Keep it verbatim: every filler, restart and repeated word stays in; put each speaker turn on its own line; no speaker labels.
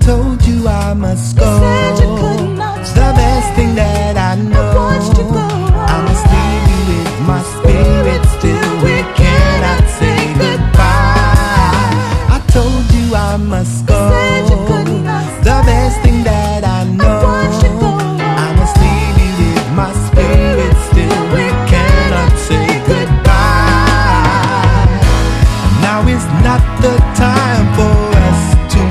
told you I must go. The best thing that I know. I must leave you with my spirit still. We cannot say goodbye. I told you I must go.